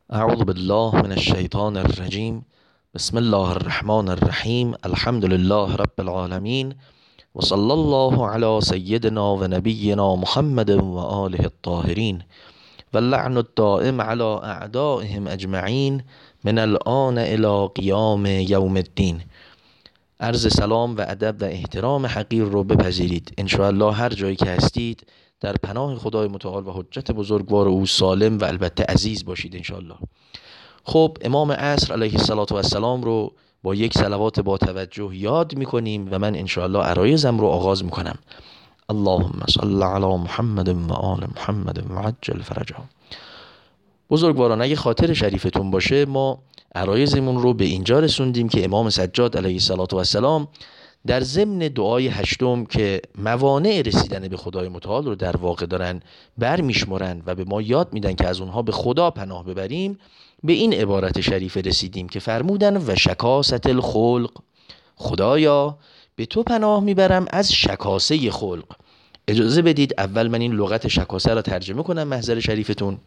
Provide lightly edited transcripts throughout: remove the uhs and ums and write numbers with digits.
اعوذ بالله من الشیطان الرجیم. بسم الله الرحمن الرحیم. الحمد لله رب العالمین و صلی الله علی سیدنا و نبینا محمد و آله الطاهرین و اللعن الدائم علی اعدائهم اجمعین من الآن الی قیام یوم الدین. عرض سلام و ادب و احترام حقیر رو بپذیرید. انشاءالله هر جایی که هستید در پناه خدای متعال و حجت بزرگوار او سالم و البته عزیز باشید انشاءالله. خب امام عصر علیه السلام رو با یک صلوات با توجه یاد میکنیم و من انشاءالله عرایزم رو آغاز میکنم. اللهم صل علی محمد و آل محمد و عجل فرجهم. بزرگواران، اگه خاطر شریفتون باشه ما عرایزمون رو به اینجا رسوندیم که امام سجاد علیه السلام در ضمن دعای هشتم که موانع رسیدن به خدای متعال رو در واقع دارن برمیشمرن و به ما یاد میدن که از اونها به خدا پناه ببریم، به این عبارت شریف رسیدیم که فرمودن و شکاست الخلق، خدایا به تو پناه میبرم از شکاسه خلق. اجازه بدید اول من این لغت شکاسه را ترجمه کنم محضر شریفتون.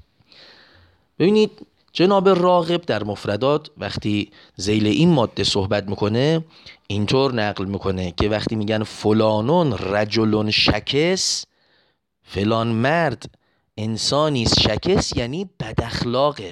ببینید جناب راغب در مفردات وقتی ذیل این ماده صحبت میکنه اینطور نقل میکنه که وقتی میگن فلانون رجلون شکس، فلان مرد انسانی شکس یعنی بد اخلاقه.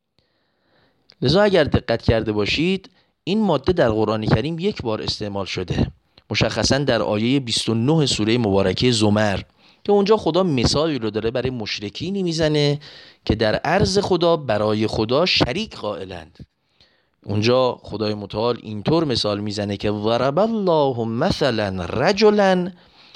لذا اگر دقت کرده باشید این ماده در قرآن کریم یک بار استعمال شده، مشخصا در آیه 29 سوره مبارکه زمر، که اونجا خدا مثالی رو داره برای مشرکینی میزنه که در عرض خدا برای خدا شریک قائلند. اونجا خدای متعال اینطور مثال میزنه که ضرب الله مثلا رجلا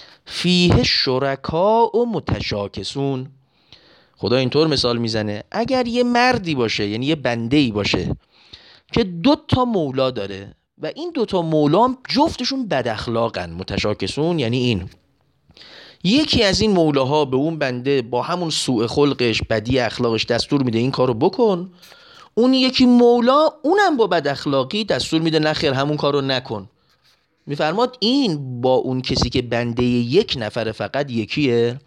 فیه شرکاء و متشاکسون. خدا اینطور مثال میزنه اگر یه مردی باشه، یعنی یه بنده‌ای باشه که 2 مولا داره و این 2 مولا هم جفتشون بد اخلاقن، متشاکسون یعنی این یکی از این مولاها به اون بنده با همون سوء خلقش، بدی اخلاقش دستور میده این کارو بکن، اون یکی مولا اونم با بد اخلاقی دستور میده نخیر همون کارو نکن. میفرماد این با اون کسی که بنده یک نفر فقط یکیه.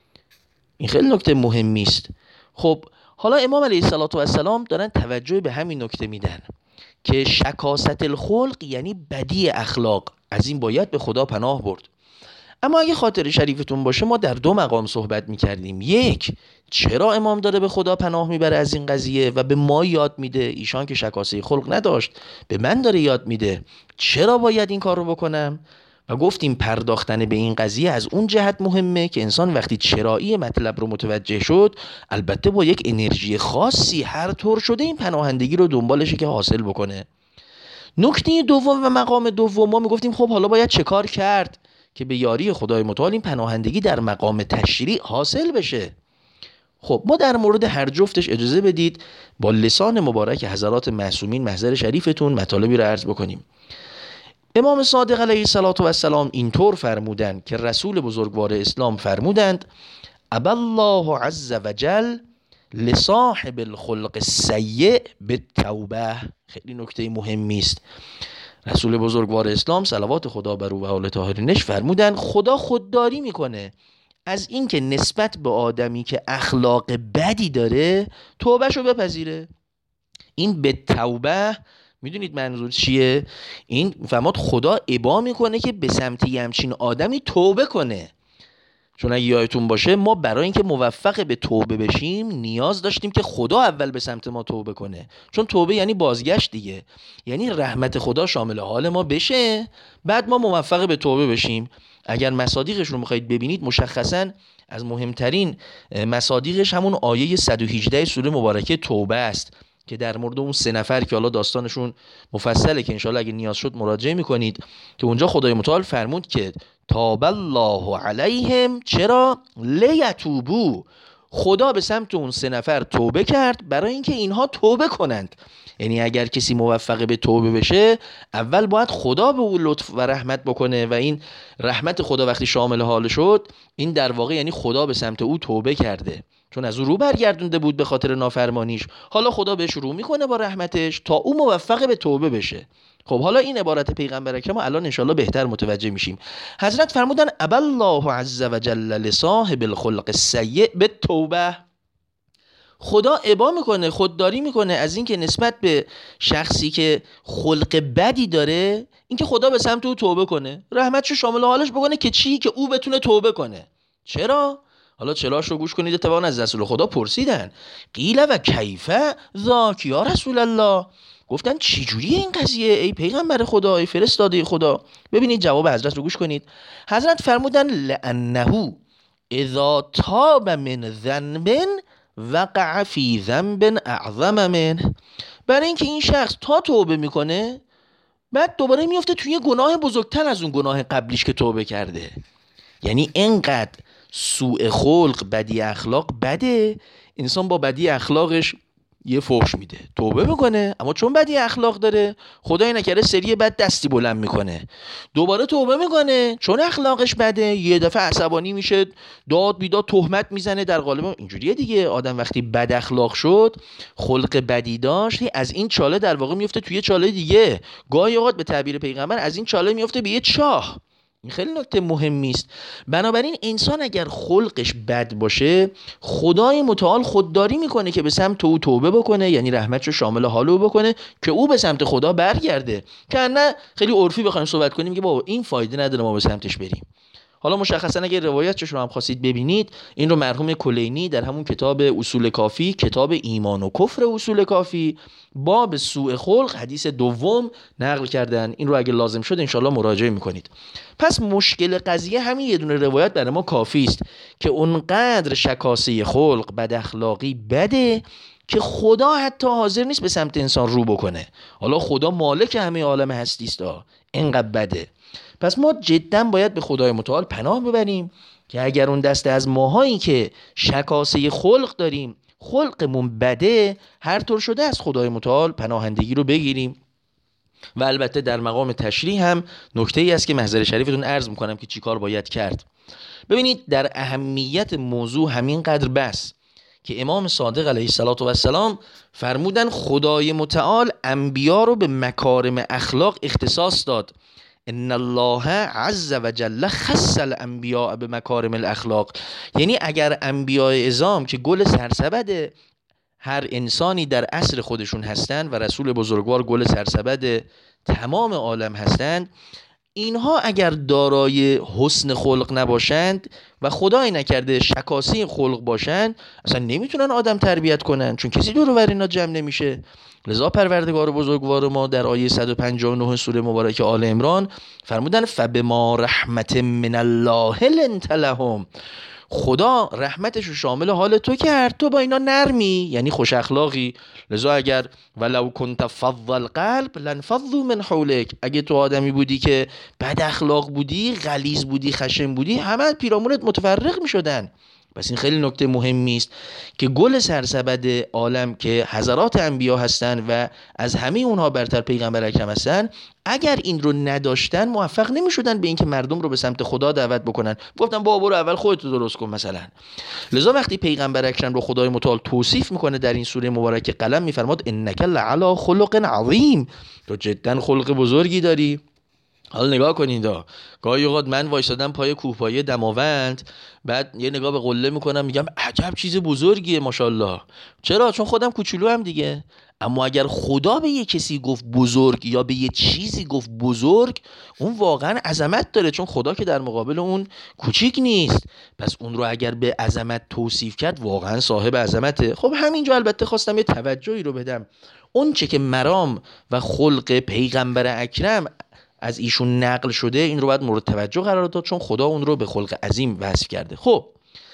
این خیلی نکته مهمی است. خب حالا امام علیه السلام دارن توجه به همین نکته میدن که شکاست الخلق یعنی بدی اخلاق، از این باید به خدا پناه برد. اما اگه خاطر شریفتون باشه ما در 2 مقام صحبت میکردیم. یک، چرا امام داره به خدا پناه میبره از این قضیه و به ما یاد میده، ایشان که شکاسه خلق نداشت به من داره یاد میده چرا باید این کار رو بکنم. و گفتیم پرداختن به این قضیه از اون جهت مهمه که انسان وقتی چرایی مطلب رو متوجه شد البته با یک انرژی خاصی هر طور شده این پناهندگی رو دنبالشه که حاصل بکنه. نکته دوم و مقام دوم ما میگفتیم خب حالا باید چه کار کرد که به یاری خدای متعال این پناهندگی در مقام تشریع حاصل بشه. خب ما در مورد هر جفتش اجازه بدید با لسان مبارک حضرات معصومین محضر شریفتون مطالبی را عرض بکنیم. امام صادق علیه السلام اینطور فرمودند که رسول بزرگوار اسلام فرمودند ابى الله عز وجل لصاحب الخلق السیء بالتوبه. خیلی نکته مهمی است. رسول بزرگوار اسلام صلوات خدا بر او و آل طاهرینش فرمودن خدا خودداری میکنه از اینکه نسبت به آدمی که اخلاق بدی داره توبهشو بپذیره. این به توبه میدونید منظور چیه؟ این فرمود خدا ابا میکنه که به سمت همچین آدمی توبه کنه. چون اگه یادتون باشه ما برای اینکه موفق به توبه بشیم نیاز داشتیم که خدا اول به سمت ما توبه کنه، چون توبه یعنی بازگشت دیگه، یعنی رحمت خدا شامل حال ما بشه بعد ما موفق به توبه بشیم. اگر مصادیقش رو میخواید ببینید مشخصا از مهمترین مصادیقش همون آیه 118 سوره مبارکه توبه است که در مورد اون 3 نفر که حالا داستانشون مفصله که انشاءالله اگه نیاز شد مراجعه میکنید، که اونجا خدای متعال فرمود که تاب الله علیهم، چرا؟ لیتوبو، خدا به سمت اون 3 نفر توبه کرد برای اینکه اینها توبه کنند. یعنی اگر کسی موفق به توبه بشه اول باید خدا به او لطف و رحمت بکنه و این رحمت خدا وقتی شامل حال شد این در واقع یعنی خدا به سمت او توبه کرده، چون از او رو برگردونده بود به خاطر نافرمانیش. حالا خدا بهش رو میکنه با رحمتش تا او موفق به توبه بشه. خب حالا این عبارت پیغمبر اکرم الان انشالله بهتر متوجه میشیم. حضرت فرمودن ابى الله عز وجل لصاحب الخلق السیء بالتوبه، خدا ابا میکنه، خودداری میکنه از این که نسبت به شخصی که خلق بدی داره، اینکه خدا به سمت او توبه کنه، رحمتشو شامل حالش بکنه که چی؟ که او بتونه توبه کنه. چرا؟ حالا چراش رو گوش کنید. اتفاقا از رسول خدا پرسیدن قیل و کیفه ذاک یا رسول الله، گفتن چی جوریه این قضیه ای پیغمبر خدا، ای فرستاده خدا؟ ببینید جواب حضرت رو گوش کنید. حضرت فرمودن لانه اذا تاب من ذنب وقع فی ذنب اعظم منه. برای اینکه این شخص تا توبه میکنه بعد دوباره میفته توی گناه بزرگتر از اون گناه قبلیش که توبه کرده. یعنی انقدر سوء خلق، بدی اخلاق بده، انسان با بدی اخلاقش یه فحش میده، توبه میکنه، اما چون بدی اخلاق داره خدای نکرده سری بعد دستی بلند میکنه، دوباره توبه میکنه، چون اخلاقش بده یه دفعه عصبانی میشه، داد بیداد تهمت میزنه. در قالب اینجوریه دیگه، آدم وقتی بد اخلاق شد، خلق بدی داشت، از این چاله در واقع میفته توی چاله دیگه، گاهی اوقات به تعبیر پیغمبر از این چاله میفته به یه چاه. این خیلی نکته مهمی است. بنابراین انسان اگر خلقش بد باشه، خدای متعال خودداری میکنه که به سمت او توبه بکنه، یعنی رحمتشو شامل حال او بکنه که او به سمت خدا برگرده. که نه خیلی عرفی بخوایم صحبت کنیم که بابا این فایده نداره ما به سمتش بریم. حالا مشخصا اگر روایتش رو هم خواستید ببینید، این رو مرحوم کلینی در همون کتاب اصول کافی، کتاب ایمان و کفر اصول کافی، باب سوء خلق حدیث دوم نقل کردن. این رو اگه لازم شد انشالله مراجعه میکنید. پس مشکل قضیه همین یه دونه روایت برای ما کافی است که اونقدر شکاسه خلق، بد اخلاقی بده که خدا حتی حاضر نیست به سمت انسان رو بکنه. حالا خدا مالک همه عالم هستی است، اینقدر بده. پس ما جدا باید به خدای متعال پناه ببریم که اگر اون دسته از ماهایی که شکاسه خلق داریم، خلقمون بده، هر طور شده از خدای متعال پناهندگی رو بگیریم. و البته در مقام تشریح هم نکته ای است که محضر شریفتون عرض میکنم که چی کار باید کرد. ببینید در اهمیت موضوع همینقدر بس که امام صادق علیه السلام فرمودن خدای متعال انبیا رو به مکارم اخلاق اختصاص داد. ان الله عز و جل خص الانبیاء به مکارم الاخلاق. یعنی اگر انبیاء اعظام که گل سرسبد هر انسانی در عصر خودشون هستند و رسول بزرگوار گل سرسبد تمام عالم هستند، اینها اگر دارای حسن خلق نباشند و خدای نکرده شکاسی خلق باشند، اصلا نمیتونن آدم تربیت کنن، چون کسی دور و بر اینا جمع نمیشه. لذا پروردگار بزرگوار ما در آیه 159 سوره مبارکه آل عمران فرمودن فبما رحمت من الله لنت لهم. خدا رحمتش رو شامل حال تو کرد، تو با اینا نرمی، یعنی خوش اخلاقی. لذا اگر ولو کنت فظ القلب لانفضوا من حولک، اگه تو آدمی بودی که بد اخلاق بودی، غلیظ بودی، خشن بودی، همه پیرامونت متفرق می شدن. پس این خیلی نکته مهمی است که گل سرسبد عالم که حضرات انبیا هستند و از همه اونها برتر پیغمبر اکرم هستند، اگر این رو نداشتن موفق نمی شدن به اینکه مردم رو به سمت خدا دعوت بکنن. گفتن بابا برو اول خودت رو درست کن مثلا. لذا وقتی پیغمبر اکرم رو خدای متعال توصیف میکنه در این سوره مبارکه قلم میفرماد انک لعلی خلق عظیم، تو جدا خلق بزرگی داری. حالا نگاه کنید، گاهی اوقات من وایسادم پای کوهپایه دماوند، بعد یه نگاه به قله میکنم میگم عجب چیز بزرگیه ماشاءالله. چرا؟ چون خودم کوچولو هم دیگه. اما اگر خدا به یه کسی گفت بزرگ یا به یه چیزی گفت بزرگ، اون واقعا عظمت داره، چون خدا که در مقابل اون کوچیک نیست. پس اون رو اگر به عظمت توصیف کرد واقعا صاحب عظمته. خب همینجا البته خواستم یه توجهی رو بدم، اون چه که مرام و خلق پیغمبر اکرم از ایشون نقل شده این رو باید مورد توجه قرار داد، چون خدا اون رو به خلق عظیم وصف کرده. خب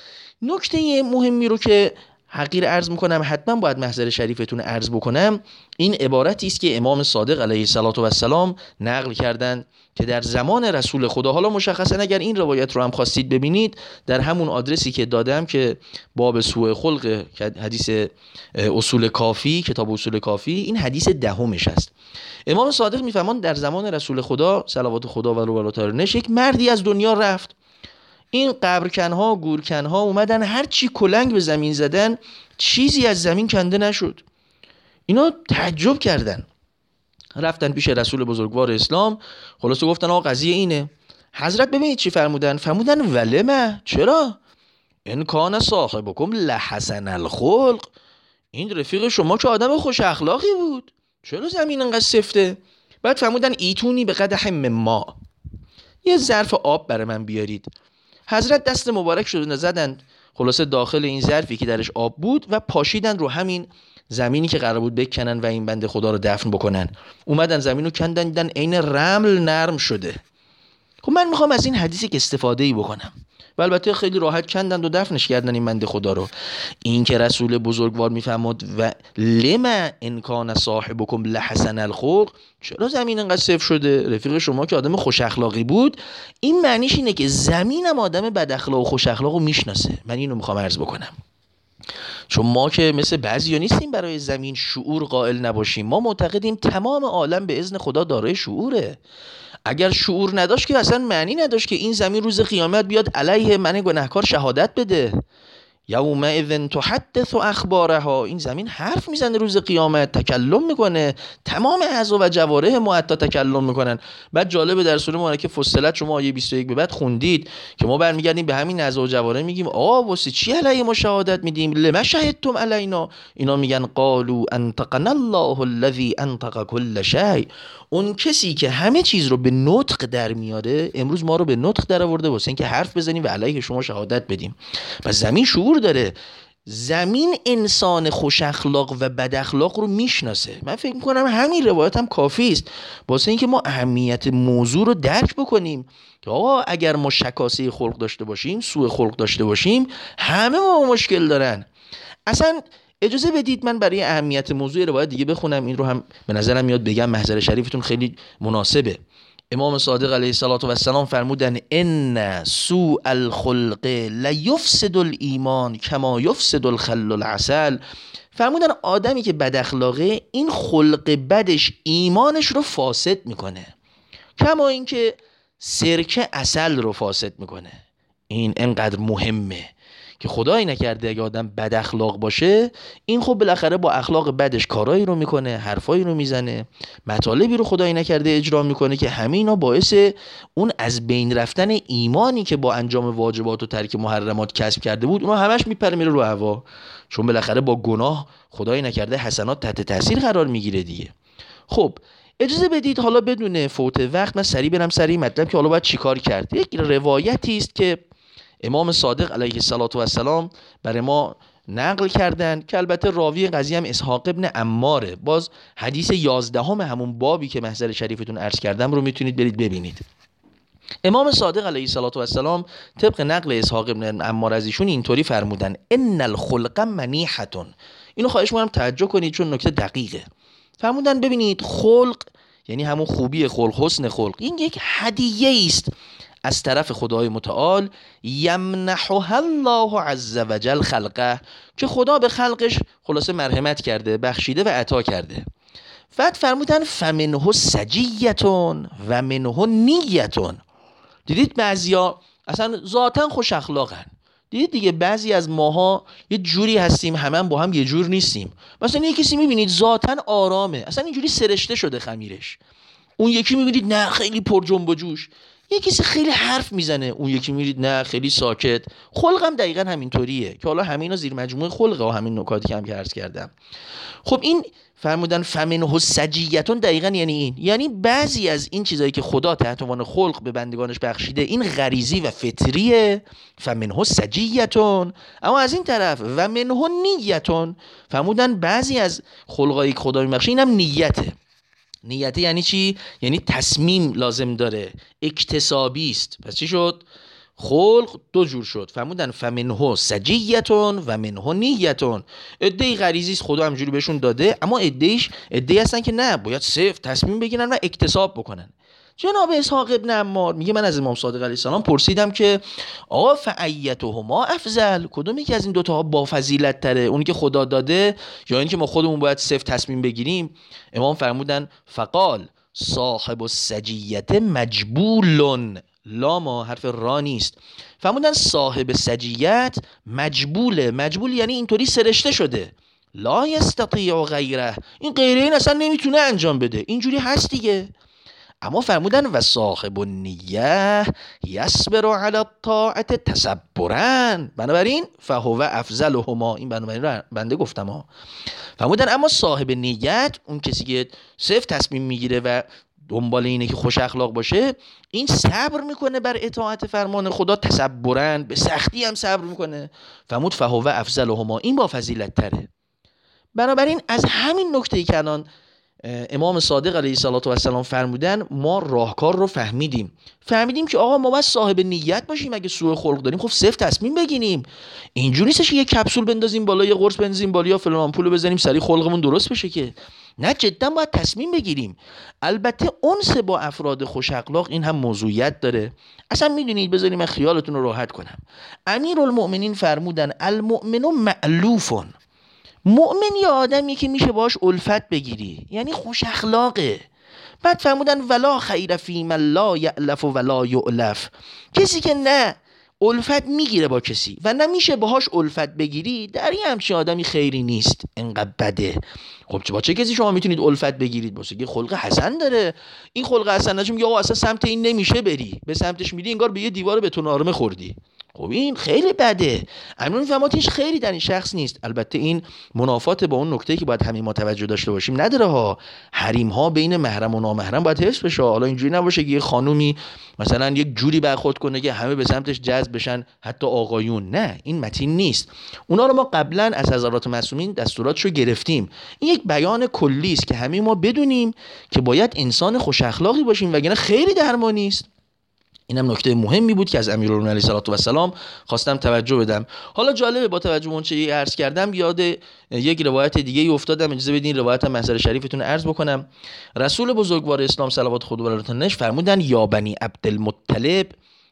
نکته مهمی رو که حقیر عرض میکنم، حتما باید محضر شریفتون عرض بکنم، این عبارتی است که امام صادق علیه السلام نقل کردن که در زمان رسول خدا، حالا مشخصا اگر این روایت رو هم خواستید ببینید در همون آدرسی که دادم که باب سوء خلق حدیث اصول کافی، کتاب اصول کافی، این حدیث دهمش است. امام صادق میفرمان در زمان رسول خدا صلوات خدا و روبراتارنش یک مردی از دنیا رفت. این قبرکنها، گورکنها اومدن هر چی کلنگ به زمین زدن چیزی از زمین کنده نشد. اینا تعجب کردن، رفتن پیش رسول بزرگوار اسلام، خلاصه گفتن آقا قضیه اینه. حضرت ببینید چی فرمودن؟ فرمودن ولما، چرا؟ ان کان صاحبکم لحسن الخلق، این رفیق شما که آدم خوش اخلاقی بود، چرا زمین انقدر سفته؟ بعد فرمودن ایتونی به قدح من ماء، یه ظرف آب برای من بیارید. حضرت دست مبارک شدن زدن خلاصه داخل این ظرفی که درش آب بود و پاشیدن رو همین زمینی که قرار بود بکنن و این بنده خدا رو دفن بکنن. اومدن زمین رو کندن، دیدن عین رمل نرم شده. خب من میخوام از این حدیثی که استفاده‌ای بکنم و البته خیلی راحت کندن و دفنش کردن این بنده خدا رو. این که رسول بزرگوار میفرماد و لما ان کان صاحبکم لحسن الخلق، چرا زمین انقدر صفر شده؟ رفیق شما که آدم خوش اخلاقی بود. این معنیش اینه که زمینم آدم بد اخلاق و خوش اخلاق رو میشناسه. من اینو میخوام عرض بکنم، چون ما که مثل بعضیا نیستیم برای زمین شعور قائل نباشیم. ما معتقدیم تمام عالم به اذن خدا دارای شعوره. اگر شعور نداشت که اصلا معنی نداشت که این زمین روز قیامت بیاد علیه من گناهکار شهادت بده. یومئذ تحدث اخبارها، این زمین حرف میزنه روز قیامت، تکلم میکنه، تمام اعضا و جوارح ما حتی تکلم میکنن. بعد جالبه در سوره مبارکه فصلت شما آیه 21 به بعد خوندید که ما برمیگردیم به همین اعضا و جوارح میگیم واسه چی علیه ما شهادت میدیم؟ لما شهدتم علینا؟ اینا میگن قالوا انطقنا الله الذی انطق كل شیء. اون کسی که همه چیز رو به نطق در میاره امروز ما رو به نطق در آورده واسه اینکه حرف بزنیم و علیه شما شهادت بدیم. پس زمین شعور داره. زمین انسان خوش اخلاق و بد اخلاق رو میشناسه. من فکر میکنم همین روایت هم کافی است واسه اینکه ما اهمیت موضوع رو درک بکنیم که اگر ما شکاسه خلق داشته باشیم، سوء خلق داشته باشیم، همه ما مشکل دارن. اصلا اجازه بدید من برای اهمیت موضوع روایت دیگه بخونم. این رو هم به نظرم میاد بگم، محضر شریفتون خیلی مناسبه. امام صادق علیه السلام فرمودن ان سوء الخلق لیفسد الایمان کما یفسد الخل العسل. فرمودن آدمی که بد اخلاقه این خلق بدش ایمانش رو فاسد میکنه، کما اینکه سرکه عسل رو فاسد میکنه. این انقدر مهمه که خدایی نکرده اگه آدم بد اخلاق باشه، این خب بالاخره با اخلاق بدش کارایی رو میکنه، حرفایی رو میزنه، مطالبی رو خدایی نکرده اجرا میکنه که همه اینا باعث اون از بین رفتن ایمانی که با انجام واجبات و ترک محرمات کسب کرده بود، اونها همش میپره میره رو هوا، چون بالاخره با گناه خدایی نکرده حسنات تحت تاثیر قرار میگیره دیگه. خب اجازه بدید حالا بدون فوت وقت من سریع برم سریع مطلب که حالا باید چیکار کرد. یک روایتی است که امام صادق علیه السلام برای ما نقل کردن که البته راوی قضیه هم اسحاق ابن عماره. باز حدیث 11 همون بابی که محضر شریفتون عرض کردم رو میتونید برید ببینید. امام صادق علیه السلام طبق نقل اسحاق ابن عمار از ایشون اینطوری فرمودن ان الخلق منیحة. اینو خواهش می‌کنم توجه کنید چون نکته دقیقه. فرمودن ببینید خلق یعنی همون خوبی خلق، حسن خلق، این یک هدیه است از طرف خدای متعال، یمنحها الله عز وجل خلقه، که خدا به خلقش خلاصه مرحمت کرده، بخشیده و عطا کرده. بعد فرمودن فمنه سجیتون و منه نیتون. دیدید بعضیا اصلا ذاتن خوش اخلاقن، دیدید دیگه بعضی از ماها یه جوری هستیم، همه با هم یه جور نیستیم. مثلا یه کسی میبینید ذاتن آرامه، اصلا اینجوری سرشته شده خمیرش. اون یکی میبینید نه خیلی پر جنب و جوش. یه کسی خیلی حرف میزنه، اون یکی میرید نه خیلی ساکت. خلقم دقیقاً همینطوریه که حالا همینا زیر مجموعه خلقه و همین نکاتی که هم که عرض کردم. خب این فرمودن فمنه سجیتون دقیقاً یعنی این، یعنی بعضی از این چیزایی که خدا تحت عنوان خلق به بندگانش بخشیده این غریزی و فطریه، فمنه سجیتون. اما از این طرف و منه نیتون، فرمودن بعضی از خلقایی که خدا میبخشه اینم نیته. نیت یعنی چی؟ یعنی تصمیم لازم داره، اکتسابی است. پس چی شد؟ خلق دو جور شد. فرمودن فمنه سجیتون و منه نیتون. عده‌ای غریزی است خدا همجوری بهشون داده، اما عده‌ای هستن که نه، باید صرف تصمیم بگیرن و اکتساب بکنن. جناب اسحاق ابن عمار میگه من از امام صادق علیه السلام پرسیدم که آقا فایتهما افضل، کدوم یکی از این دو تا با فضیلت تره، اونی که خدا داده یا اینکه ما خودمون باید صرف تصمیم بگیریم؟ امام فرمودن فقال صاحب السجیت مجبول، لاما حرف را نیست. فرمودن صاحب سجیت مجبول یعنی اینطوری سرشته شده، لا یستطیع غیره، این غیره این اصلا نمیتونه انجام بده، اینجوری هست دیگه. اما فرمودن و صاحب النیه یصبر علی الطاعة تصبرا، بنابراین فهو افضلهما، این بنابراین بنده گفتم ها. فرمودن اما صاحب نیت، اون کسی که صرف تصمیم میگیره و دنبال اینه که خوش اخلاق باشه، این صبر میکنه بر اطاعت فرمان خدا، تصبرن، به سختی هم صبر میکنه. فرمود فهو افضلهما، این با فضیلت تره. بنابراین از همین نکته‌ای که الان امام صادق علیه السلام فرمودن، ما راهکار رو فهمیدیم که آقا ما باید صاحب نیت باشیم. اگه سوء خلق داریم خب صرف تصمیم بگیریم. اینجوری نیستش یه کپسول بندازیم بالا، یه قرص بنزیم بالا، یا فلان آمپول بزنیم سریع خلقمون درست بشه که نه، جدا باید تصمیم بگیریم. البته انس با افراد خوش اخلاق این هم موضوعیت داره. اصلا میدونید، بذارید من خیالتون رو راحت کنم. امیرالمؤمنین فرمودن المؤمن مألوف، مؤمن یه آدمی که میشه باش الفت بگیری، یعنی خوش اخلاقه. بعد فرمودن ولا خیر فی من لا یألف ولا یؤلف، کسی که نه الفت میگیره با کسی و نمیشه باهاش الفت بگیری، در این همچین آدمی خیری نیست، انقدر بده. خب با چه کسی شما میتونید الفت بگیرید؟ واسه که خلق حسن داره. این خلق حسن نجم میگه آقا اصلا سمت این نمیشه بری، به سمتش میری انگار به یه دیوار بتون‌آرمه خوردی. خب این خیلی بده. امروز فهمات هیچ خیری در این شخص نیست. البته این منافات با اون نکته که باید همه ما توجه داشته باشیم نداره ها. حریم ها بین محرم و نامحرم باید حفظ بشه. حالا اینجوری نباشه که یه خانومی مثلا یک جوری برخورد کنه که همه به سمتش جذب بشن، حتی آقایون. نه، این متین نیست. اونا رو ما قبلا از حضرات معصومین دستوراتشو گرفتیم. این یک بیان کلی است که همه ما بدونیم که باید انسان خوش اخلاقی باشیم، وگرنه خیلی درمانی است. اینم نکته مهمی بود که از امیرالمومنین علیه السلام خواستم توجه بدم. حالا جالبه، با توجه به اون چه عرض کردم یاد یک روایت دیگه ای افتادم. اجازه بدین روایت محضر شریفتون عرض بکنم. رسول بزرگوار اسلام صلوات خدا بر روحش فرمودن یا بنی عبدالمطلب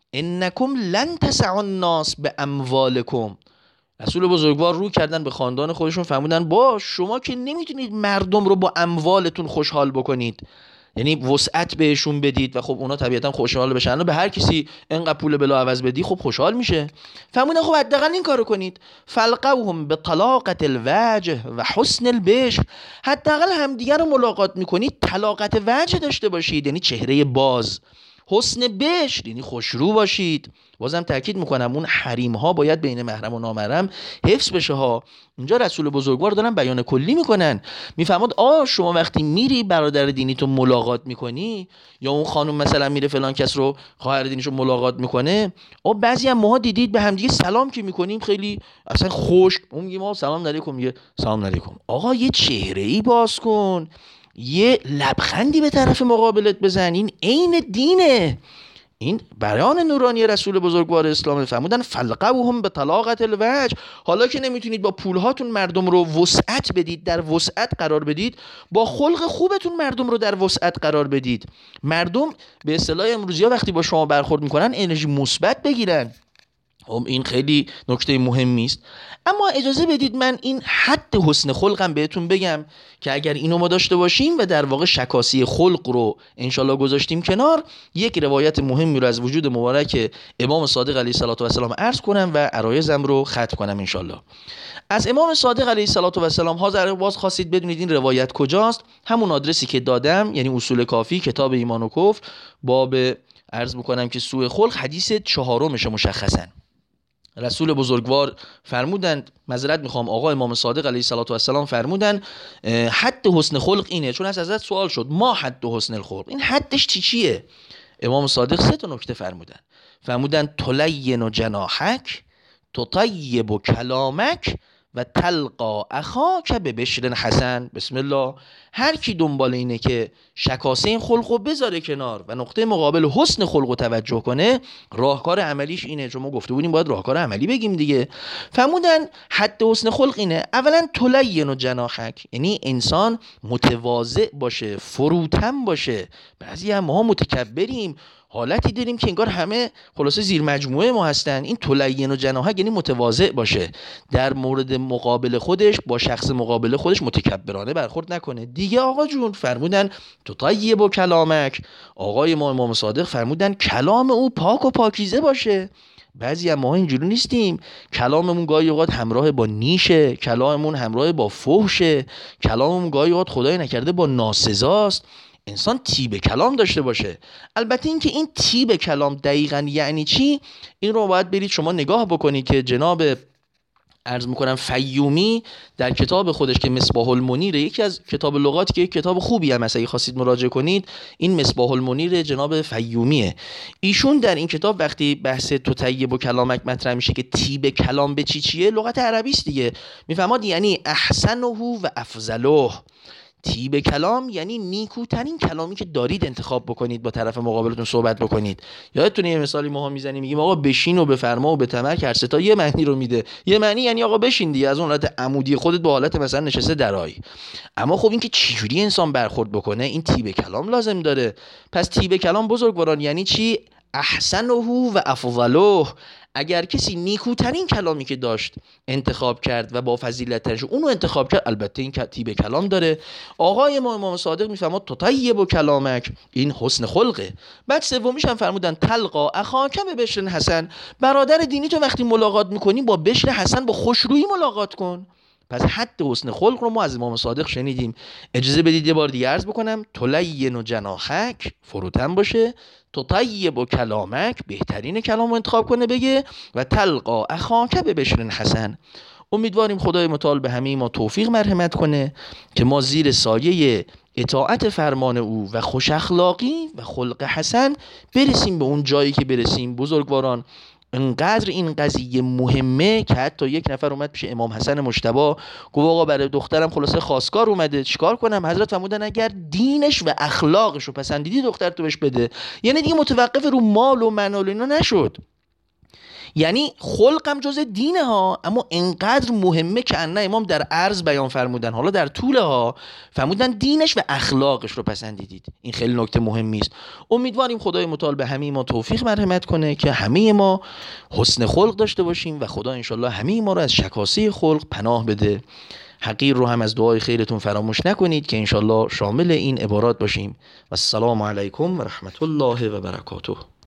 انکم لن تسعوا الناس باموالکم. رسول بزرگوار رو کردن به خاندان خودشون، فرمودن با شما که نمیتونید مردم رو با اموالتون خوشحال بکنید، یعنی وسعت بهشون بدید و خب اونا طبیعتا خوشحال بشن. به هر کسی انقدر پول بلا عوض بدی خب خوشحال میشه. فرمودن خب حداقل این کارو کنید، فلقوهم بطلاقة الوجه و حسن البشر، حداقل همدیگه رو ملاقات میکنید طلاقت وجه داشته باشید، یعنی چهره باز، حسن بشر یعنی خوشرو باشید. بازم تاکید میکنم اون حریم ها باید بین محرم و نامحرم حفظ بشه ها. اینجا رسول بزرگوار دارن بیان کلی میکنن، میفهمد شما وقتی میری برادر دینی تو ملاقات میکنی، یا اون خانم مثلا میره فلان کس رو خواهر دینیشو ملاقات میکنه، بعضی هم ماها دیدید به همدیگه سلام که میکنیم خیلی اصلا خوش، اون میگه سلام علیکم، میگه سلام علیکم. آقا یه چهره ای باز کن، یه لبخندی به طرف مقابلت بزن، این عین دینه. این بیان نورانی رسول بزرگوار اسلام. فرمودن فلقوهم بطلاقة الوجه، حالا که نمیتونید با پولهاتون مردم رو وسعت بدید، در وسعت قرار بدید، با خلق خوبتون مردم رو در وسعت قرار بدید. مردم به اصطلاح امروزی‌ها وقتی با شما برخورد میکنن انرژی مثبت بگیرن. این خیلی نکته مهمی است. اما اجازه بدید من این حد حسن خلقم بهتون بگم که اگر اینو ما داشته باشیم و در واقع شکاسی خلق رو انشالله گذاشتیم کنار، یک روایت مهمی رو از وجود مبارک امام صادق علیه السلام عرض کنم و عرایزم رو ختم کنم انشالله. از امام صادق علیه السلام ها باز خواستید بدونید این روایت کجاست، همون آدرسی که دادم، یعنی اصول کافی، کتاب ایمان و کفر، باب عرض میکنم که سوء خلق، حدیث 4 مشخصا. رسول بزرگوار فرمودند، معذرت میخوام، آقا امام صادق علیه السلام فرمودند حد حسن خلق اینه. چون از حضرت سوال شد ما حد حسن الخلق، این حدش چیه؟ امام صادق 3 نکته فرمودند تلین جناحک، تطیب کلامک و تلقا اخاک ببشر حسن. بسم الله. هر کی دنبال اینه که شکاسه این خلقو بذاره کنار و نقطه مقابل حسن خلقو توجه کنه، راهکار عملیش اینه. چون ما گفته بودیم باید راهکار عملی بگیم دیگه. فرمودن حد حسن خلق اینه، اولا تلین جناحک، یعنی انسان متواضع باشه، فروتن باشه. بعضی هم ما متکبریم، حالتی داریم که انگار همه خلاصه زیر مجموعه ما هستن. این تلین و جناحک یعنی متواضع باشه، در مورد مقابل خودش با شخص مقابل خودش متکبرانه برخورد نکنه دیگه. آقا جون فرمودن تطیب و کلامک، آقای ما امام صادق فرمودن کلام او پاک و پاکیزه باشه. بعضی ما اینجوری نیستیم، کلاممون گاهی اوقات همراه با نیشه، کلاممون همراه با فحشه، کلاممون گاهی اوقات خدای نکرده با ناسزاست. انسان طیب کلام داشته باشه. البته این که این طیب کلام دقیقاً یعنی چی، این رو باید برید شما نگاه بکنید که جناب عرض میکنم فیومی در کتاب خودش که مصباح المنیر، یکی از کتاب لغاتی که یک کتاب خوبی هم اگه خواستید مراجعه کنید، این مصباح المنیر جناب فیومیه. ایشون در این کتاب وقتی بحث تطیب و کلامک مطرح میشه که طیب کلام به چیه، لغت عربی است دیگه، میفهماد یعنی احسنه و افضله. طیب کلام یعنی نیکوترین کلامی که دارید انتخاب بکنید با طرف مقابلتون صحبت بکنید. یادتونه یه مثالی ما میزنیم میگیم آقا بشین و بفرما و بتمرک، هر سه تا یه معنی رو میده. یه معنی یعنی آقا بشین دیگه، از اون حالت عمودی خودت به حالت مثلا نشسته درای. اما خب این که چجوری انسان برخورد بکنه، این طیب کلام لازم داره. پس طیب کلام بزرگواران یعنی چی؟ احسنه و افضله. اگر کسی نیکوترین کلامی که داشت انتخاب کرد و با فضیلت ترش اونو انتخاب کرد، البته این طیب کلام داره. آقای ما امام صادق میفرماد تطیب و کلامک، این حسن خلقه. بعد سومیش هم فرمودن تلقا اخاک ببشر حسن، برادر دینی تو وقتی ملاقات میکنی با بشر حسن، با خوشرویی ملاقات کن. پس حد حسن خلق رو ما از امام صادق شنیدیم. اجازه بدید یه بار دیگه عرض بکنم، تلین و جناحک فروتن باشه، تطیب و کلامک بهترین کلام رو انتخاب کنه بگه، و تلقا اخاک ببشر حسن. امیدواریم خدای متعال به همه ما توفیق مرحمت کنه که ما زیر سایه اطاعت فرمان او و خوش اخلاقی و خلق حسن برسیم به اون جایی که برسیم. بزرگواران انقدر این قضیه مهمه که حتی یک نفر اومد پیش امام حسن مجتبی گفت آقا برای دخترم خلاصه خواستگار اومده، چیکار کنم؟ حضرت فرمودن اگر دینش و اخلاقش رو پسندیدی دختر تو بهش بده. یعنی دیگه متوقف رو مال و منال و اینا نشد، یعنی خلقم جز دینه ها، اما انقدر مهمه که ان امام در عرض بیان فرمودن، حالا در طوله ها فرمودن دینش و اخلاقش رو پسندیدید. این خیلی نکته مهمی است. امیدواریم خدای متعال به همه ما توفیق مرحمت کنه که همه ما حسن خلق داشته باشیم و خدا انشالله همه ما رو از شکاسه خلق پناه بده. حقیر رو هم از دعای خیرتون فراموش نکنید که انشالله شامل این عبارات باشیم. و السلام علیکم و رحمت الله و برکاته.